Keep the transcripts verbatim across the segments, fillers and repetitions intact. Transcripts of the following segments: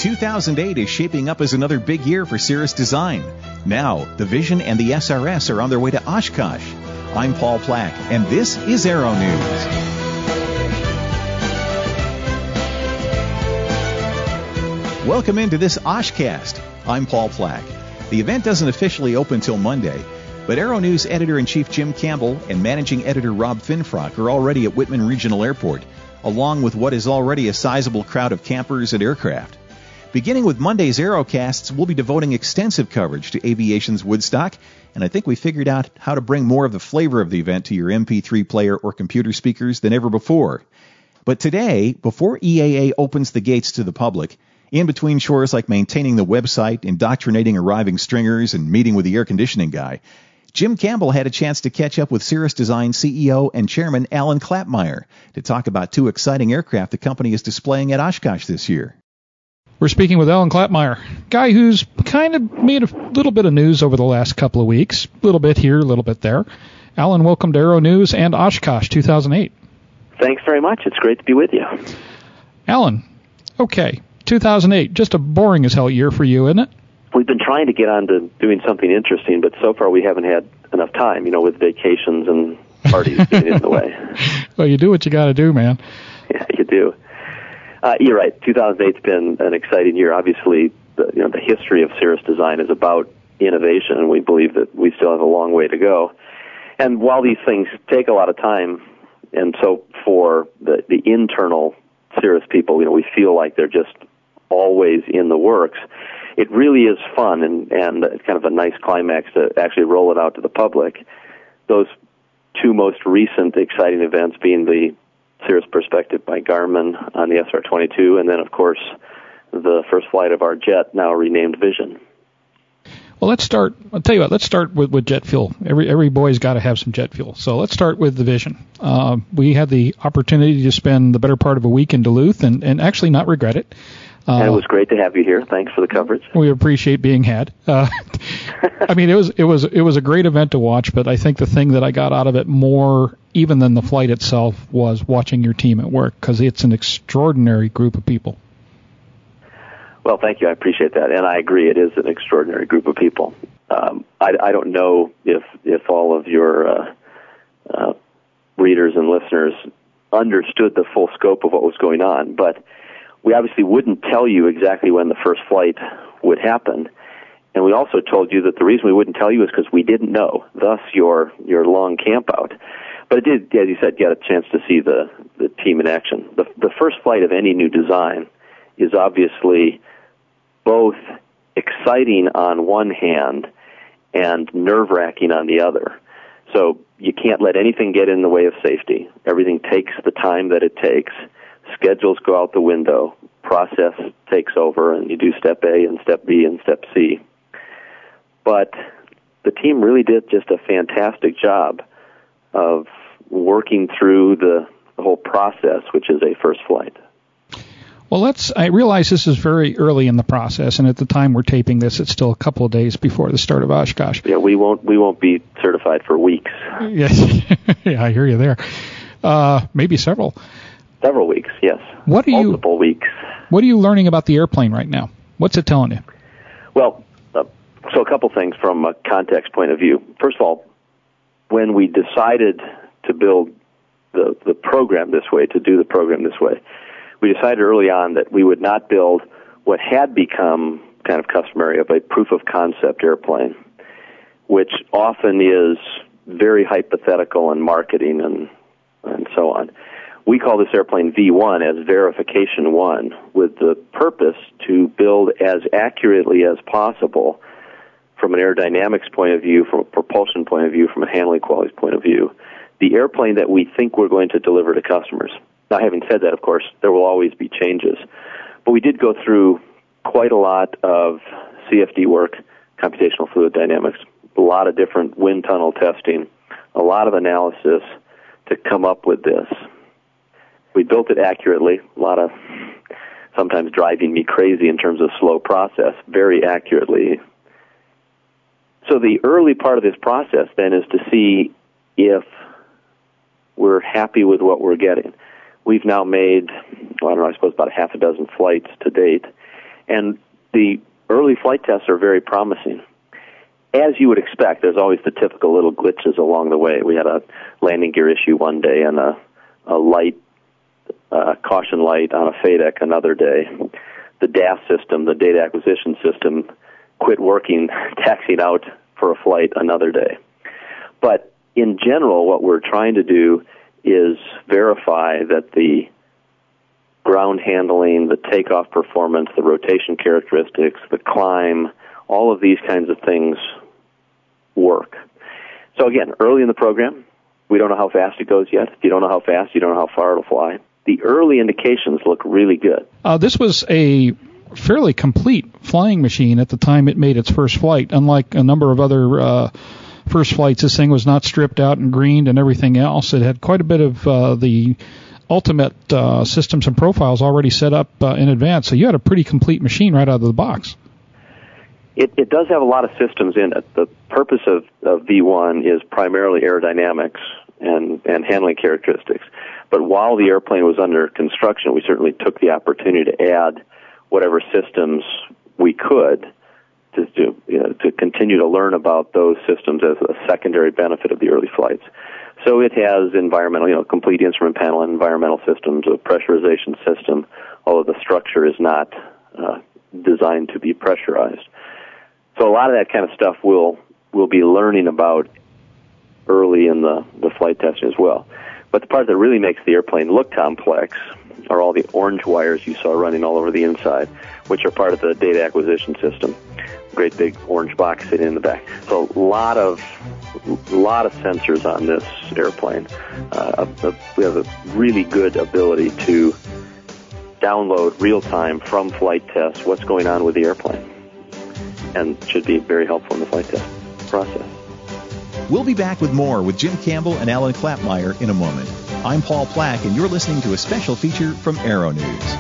two thousand eight is shaping up as another big year for Cirrus Design. Now, the Vision and the S R S are on their way to Oshkosh. I'm Paul Plack, and this is Aero News. Welcome into this Oshcast. I'm Paul Plack. The event doesn't officially open till Monday, but Aero News Editor-in-Chief Jim Campbell and Managing Editor Rob Finfrock are already at Whitman Regional Airport, along with what is already a sizable crowd of campers and aircraft. Beginning with Monday's Aerocasts, we'll be devoting extensive coverage to aviation's Woodstock, and I think we figured out how to bring more of the flavor of the event to your M P three player or computer speakers than ever before. But today, before E A A opens the gates to the public, in between chores like maintaining the website, indoctrinating arriving stringers, and meeting with the air conditioning guy, Jim Campbell had a chance to catch up with Cirrus Design C E O and Chairman Alan Klappmeyer to talk about two exciting aircraft the company is displaying at Oshkosh this year. We're speaking with Alan Klappmeyer, guy who's kind of made a little bit of news over the last couple of weeks, a little bit here, a little bit there. Alan, welcome to Aero News and Oshkosh two thousand eight. Thanks very much. It's great to be with you. Alan, okay, two thousand eight, just a boring as hell year for you, isn't it? We've been trying to get on to doing something interesting, but so far we haven't had enough time, you know, with vacations and parties getting in the way. Well, you do what you got to do, man. Yeah, you do. Uh, you're right. two thousand eight's been an exciting year. Obviously, the, you know, the history of Cirrus Design is about innovation, and we believe that we still have a long way to go. And while these things take a lot of time, and so for the, the internal Cirrus people, you know, we feel like they're just always in the works, it really is fun and, and kind of a nice climax to actually roll it out to the public. Those two most recent exciting events being the Cirrus Perspective by Garmin on the S R twenty-two, and then, of course, the first flight of our jet, now renamed Vision. Well, let's start, I'll tell you what, let's start with, with jet fuel. Every every boy's got to have some jet fuel. So let's start with the Vision. Uh, we had the opportunity to spend the better part of a week in Duluth and, and actually not regret it. Uh, and it was great to have you here. Thanks for the coverage. We appreciate being had. Uh, I mean, it was it was it was a great event to watch, but I think the thing that I got out of it more even than the flight itself was watching your team at work, because it's an extraordinary group of people. Well, thank you. I appreciate that, and I agree. It is an extraordinary group of people. Um, I, I don't know if if all of your uh, uh, readers and listeners understood the full scope of what was going on, but we obviously wouldn't tell you exactly when the first flight would happen, and we also told you that the reason we wouldn't tell you is because we didn't know, thus your your long campout. But it did, as you said, get a chance to see the, the team in action. The, the first flight of any new design is obviously both exciting on one hand and nerve-wracking on the other. So you can't let anything get in the way of safety. Everything takes the time that it takes. Schedules go out the window, process takes over, and you do step A and step B and step C. But the team really did just a fantastic job of working through the, the whole process, which is a first flight. Well, let's. I realize this is very early in the process, and at the time we're taping this, it's still a couple of days before the start of Oshkosh. Yeah, we won't we won't be certified for weeks. Yes, yeah, I hear you there. Uh, maybe several. Several weeks, yes. What are Multiple you, weeks. What are you learning about the airplane right now? What's it telling you? Well, uh, so a couple things from a context point of view. First of all, when we decided to build the, the program this way, to do the program this way, we decided early on that we would not build what had become kind of customary of a proof of concept airplane, which often is very hypothetical in marketing and, and so on. We call this airplane V one as Verification one, with the purpose to build as accurately as possible from an aerodynamics point of view, from a propulsion point of view, from a handling qualities point of view, the airplane that we think we're going to deliver to customers. Now, having said that, of course, there will always be changes. But we did go through quite a lot of C F D work, computational fluid dynamics, a lot of different wind tunnel testing, a lot of analysis to come up with this. We built it accurately, a lot of sometimes driving me crazy in terms of slow process, very accurately. So the early part of this process then is to see if we're happy with what we're getting. We've now made, well, I don't know, I suppose about a half a dozen flights to date, And the early flight tests are very promising. As you would expect, there's always the typical little glitches along the way. We had a landing gear issue one day and a, a light, uh, caution light on a F A D E C another day. The D A S system, the data acquisition system, quit working, taxiing out for a flight another day. But in general, what we're trying to do is verify that the ground handling, the takeoff performance, the rotation characteristics, the climb, all of these kinds of things work. So again, early in the program, we don't know how fast it goes yet. If you don't know how fast, you don't know how far it'll fly. The early indications look really good. Uh, this was a fairly complete flying machine at the time it made its first flight. Unlike a number of other uh, first flights, this thing was not stripped out and greened and everything else. It had quite a bit of uh, the ultimate uh, systems and profiles already set up uh, in advance. So you had a pretty complete machine right out of the box. It, it does have a lot of systems in it. The purpose of, of V one is primarily aerodynamics and, and handling characteristics. But while the airplane was under construction, we certainly took the opportunity to add whatever systems we could to, to, you know, to continue to learn about those systems as a secondary benefit of the early flights. So it has environmental, you know, complete instrument panel and environmental systems, a pressurization system, although the structure is not uh, designed to be pressurized. So a lot of that kind of stuff we'll, we'll be learning about early in the, the flight testing as well. But the part that really makes the airplane look complex are all the orange wires you saw running all over the inside, which are part of the data acquisition system. Great big orange box sitting in the back. So a lot of, a lot of sensors on this airplane. Uh, a, a, we have a really good ability to download real-time from flight tests what's going on with the airplane, and should be very helpful in the flight test process. We'll be back with more with Jim Campbell and Alan Klappmeyer in a moment. I'm Paul Plack, and you're listening to a special feature from Aero News.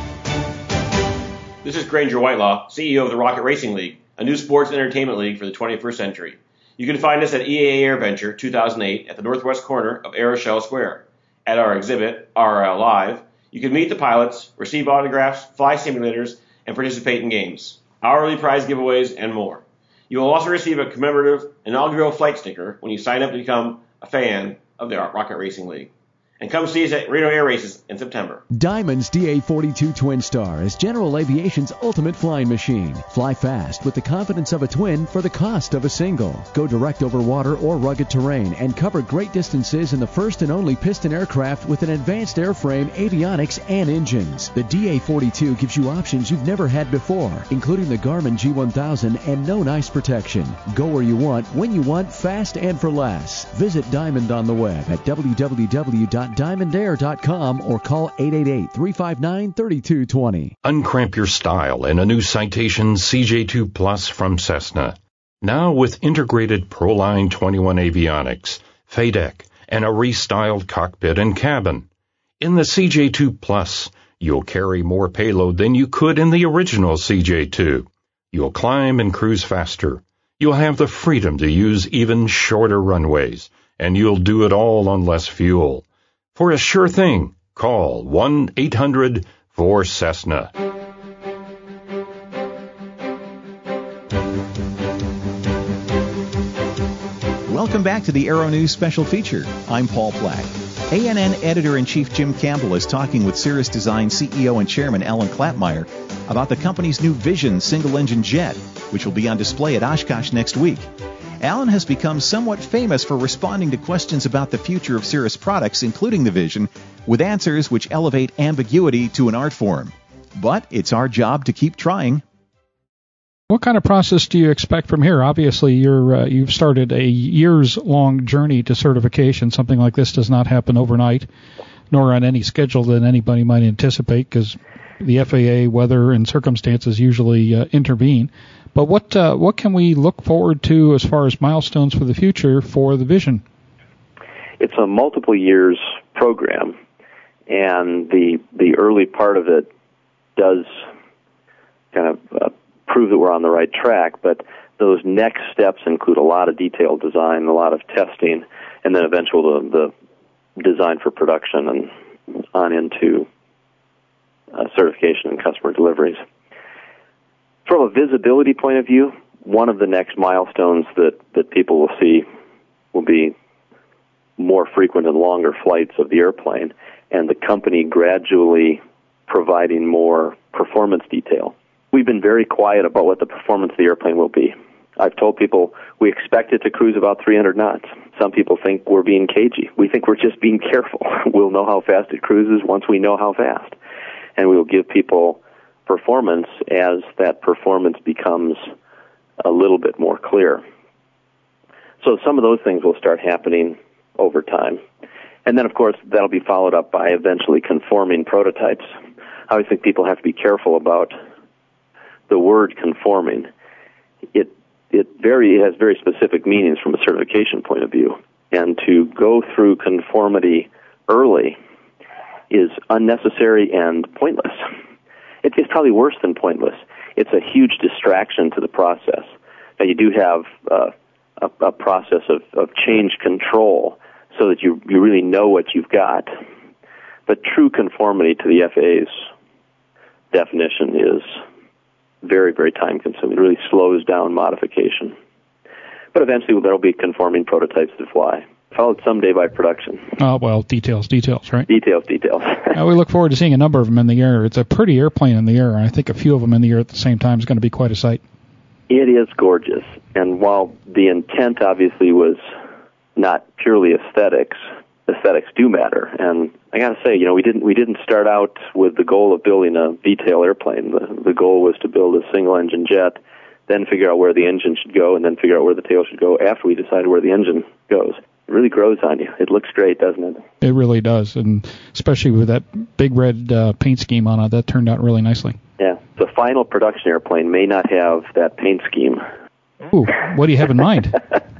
This is Granger Whitelaw, C E O of the Rocket Racing League, a new sports and entertainment league for the twenty-first century. You can find us at E A A AirVenture two thousand eight at the northwest corner of Aeroshell Square. At our exhibit, R R L Live, you can meet the pilots, receive autographs, fly simulators, and participate in games, hourly prize giveaways, and more. You will also receive a commemorative inaugural flight sticker when you sign up to become a fan of the Rocket Racing League. And come see us at Reno Air Races in September. Diamond's D A forty-two Twin Star is General Aviation's ultimate flying machine. Fly fast with the confidence of a twin for the cost of a single. Go direct over water or rugged terrain and cover great distances in the first and only piston aircraft with an advanced airframe, avionics, and engines. The D A forty-two gives you options you've never had before, including the Garmin G one thousand and no ice protection. Go where you want, when you want, fast and for less. Visit Diamond on the web at w w w dot diamond air dot com or call eight eight eight, three five nine, three two two zero. Uncramp your style in a new Citation C J two Plus from Cessna. Now with integrated ProLine twenty-one avionics, F A D E C, and a restyled cockpit and cabin. In the C J two Plus, you'll carry more payload than you could in the original C J two. You'll climb and cruise faster. You'll have the freedom to use even shorter runways, and you'll do it all on less fuel. For a sure thing, call one eight hundred four Cessna. Welcome back to the Aero News special feature. I'm Paul Plack. A N N Editor-in-Chief Jim Campbell is talking with Cirrus Design C E O and Chairman Alan Klappmeyer about the company's new Vision single-engine jet, which will be on display at Oshkosh next week. Alan has become somewhat famous for responding to questions about the future of Cirrus products, including the Vision, with answers which elevate ambiguity to an art form. But it's our job to keep trying. What kind of process do you expect from here? Obviously, you're, uh, you've started a years-long journey to certification. Something like this does not happen overnight, nor on any schedule that anybody might anticipate, because the F A A, weather, and circumstances usually uh, intervene. But what uh, what can we look forward to as far as milestones for the future for the Vision? It's a multiple years program, and the the early part of it does kind of uh, prove that we're on the right track, but those next steps include a lot of detailed design, a lot of testing, and then eventually the, the design for production and on into uh, certification and customer deliveries. From a visibility point of view, one of the next milestones that, that people will see will be more frequent and longer flights of the airplane, and the company gradually providing more performance detail. We've been very quiet about what the performance of the airplane will be. I've told people we expect it to cruise about three hundred knots. Some people think we're being cagey. We think we're just being careful. We'll know how fast it cruises once we know how fast. And we will give people performance as that performance becomes a little bit more clear. So some of those things will start happening over time. And then, of course, that'll be followed up by eventually conforming prototypes. I always think people have to be careful about the word conforming. It it very it has very specific meanings from a certification point of view. And to go through conformity early is unnecessary and pointless. It, it's probably worse than pointless. It's a huge distraction to the process. Now, you do have uh, a, a process of, of change control so that you, you really know what you've got. But true conformity to the F A A's definition is very, very time-consuming. It really slows down modification. But eventually there will be conforming prototypes that fly, followed someday by production. Oh, well, details, details, right? Details, details. Now, we look forward to seeing a number of them in the air. It's a pretty airplane in the air, and I think a few of them in the air at the same time is going to be quite a sight. It is gorgeous. And while the intent obviously was not purely aesthetics, aesthetics do matter. And I got to say, you know, we didn't we didn't start out with the goal of building a V-tail airplane. The, the goal was to build a single-engine jet, then figure out where the engine should go, and then figure out where the tail should go after we decided where the engine goes. It really grows on you. It looks great, doesn't it? It really does, and especially with that big red uh, paint scheme on it, that turned out really nicely. Yeah, the final production airplane may not have that paint scheme. Ooh, what do you have in mind?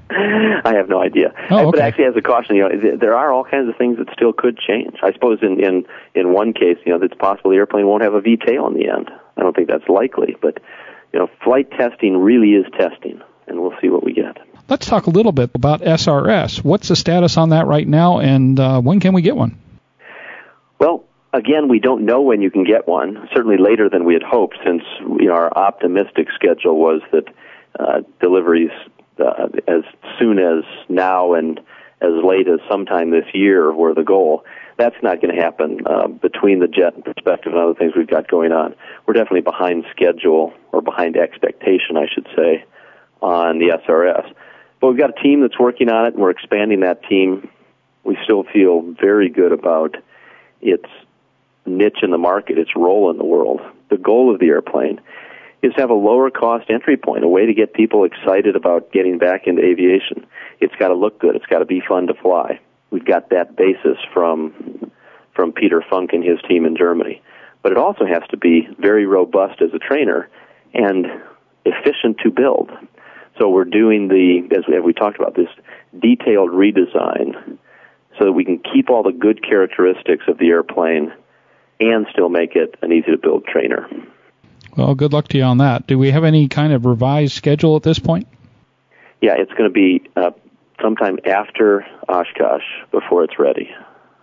I have no idea. Oh, okay. But actually, as a caution, you know, there are all kinds of things that still could change. I suppose in, in, in one case, you know, it's possible the airplane won't have a V-tail in the end. I don't think that's likely, but, you know, flight testing really is testing, and we'll see what we get. Let's talk a little bit about S R S. What's the status on that right now, and uh, when can we get one? Well, again, we don't know when you can get one, certainly later than we had hoped, since you know, our optimistic schedule was that uh, deliveries uh, as soon as now and as late as sometime this year were the goal. That's not going to happen uh, between the jet and perspective and other things we've got going on. We're definitely behind schedule, or behind expectation, I should say, on the S R S. But we've got a team that's working on it, and we're expanding that team. We still feel very good about its niche in the market, its role in the world. The goal of the airplane is to have a lower-cost entry point, a way to get people excited about getting back into aviation. It's got to look good. It's got to be fun to fly. We've got that basis from from Peter Funk and his team in Germany. But it also has to be very robust as a trainer and efficient to build. So we're doing the, as we, as we talked about, this detailed redesign so that we can keep all the good characteristics of the airplane and still make it an easy-to-build trainer. Well, good luck to you on that. Do we have any kind of revised schedule at this point? Yeah, it's going to be uh, sometime after Oshkosh before it's ready.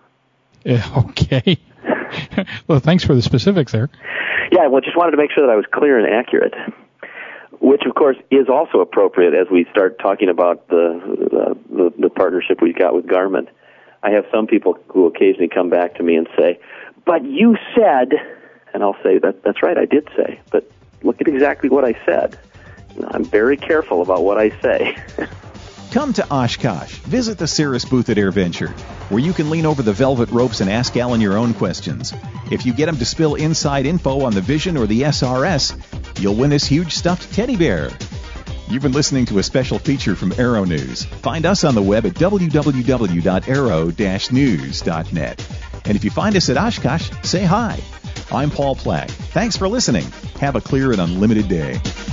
Yeah, okay. Well, thanks for the specifics there. Yeah, well, just wanted to make sure that I was clear and accurate, which, of course, is also appropriate as we start talking about the the, the partnership we've got with Garmin. I have some people who occasionally come back to me and say, but you said, and I'll say, that that's right, I did say, but look at exactly what I said. I'm very careful about what I say. Come to Oshkosh. Visit the Cirrus booth at AirVenture, where you can lean over the velvet ropes and ask Alan your own questions. If you get him to spill inside info on the Vision or the S R S, you'll win this huge stuffed teddy bear. You've been listening to a special feature from Aero News. Find us on the web at w w w dot aero dash news dot net. And if you find us at Oshkosh, say hi. I'm Paul Plack. Thanks for listening. Have a clear and unlimited day.